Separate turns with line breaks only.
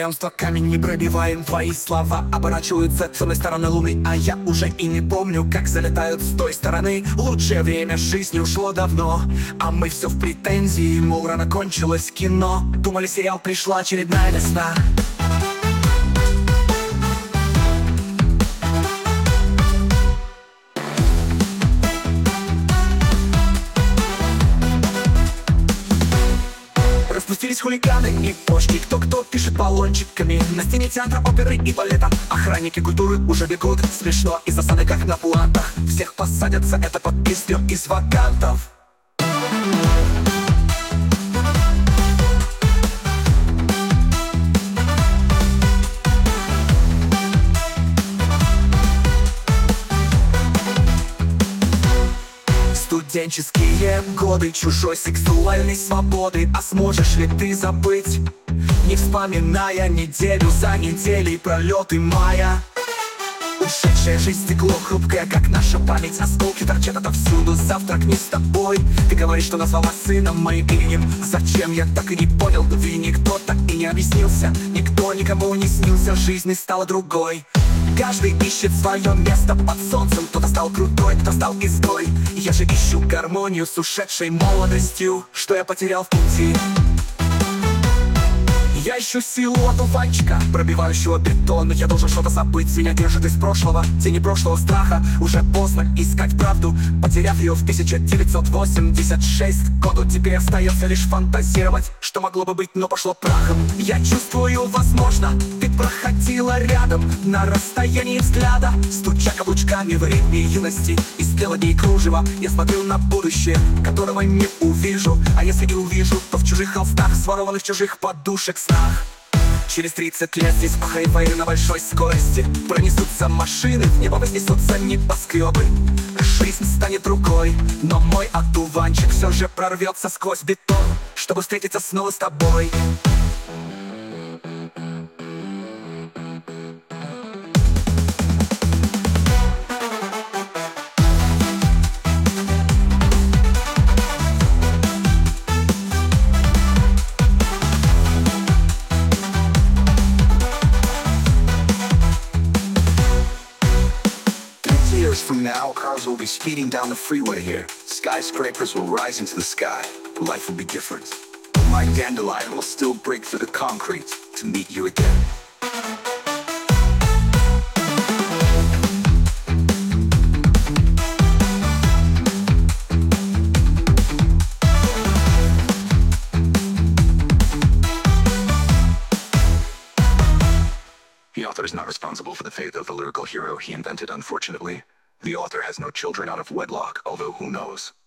упрямства камень не пробиваем. Твои слова оборачиваются с одной стороны луны, а я уже и не помню, как залетают с той стороны. Лучшее время жизни ушло давно, а мы все в претензии, мол, рано кончилось кино. Думали, сериал пришла очередная весна. Распустились хулиганы и почки, кто пишет баллончиками. На стене театра, оперы и балета охранники культуры уже бегут. Смешно и засады, как на пуантах. Всех посадят за это под песню из вакантов. Студенческие годы чужой сексуальной свободы. А сможешь ли ты забыть, не вспоминая неделю за неделей пролеты мая? Ушедшая жизнь стекло хрупкое, как наша память. Осколки торчат отовсюду, завтрак не с тобой. Ты говоришь, что назвала сына моим именем. Зачем, я так и не понял. Ведь никто так и не объяснился. Никто никому не снился, жизнь стала другой. Каждый ищет свое место под солнцем. Кто-то стал крутой, кто-то стал изгой. Я же ищу гармонию с ушедшей молодостью, что я потерял в пути. Я ищу силу одуванчика, пробивающего бетон. Я должен что-то забыть, меня держит из прошлого. Тени прошлого страха, уже поздно искать правду. Потеряв ее в 1986 году, теперь остается лишь фантазировать, что могло бы быть, но пошло прахом. Я чувствую, возможно, ты проходила рядом на расстоянии взгляда, стуча каблучками в ритме юности. Из мелодий кружева я смотрю на будущее, которого не увижу. А если и увижу, то в чужих холстах, сворованных чужих подушек снах. Через 30 лет здесь по хайвею на большой скорости пронесутся машины, в небо вознесутся небоскребы. Жизнь станет другой, но мой одуванчик все же прорвется сквозь бетон, чтобы встретиться снова с тобой.
From now, cars will be speeding down the freeway here. Skyscrapers will rise into the sky. Life will be different. My dandelion will still break through the concrete to meet you again. The author is not responsible for the fate of the lyrical hero he invented, unfortunately. The author has no children out of wedlock, although who knows?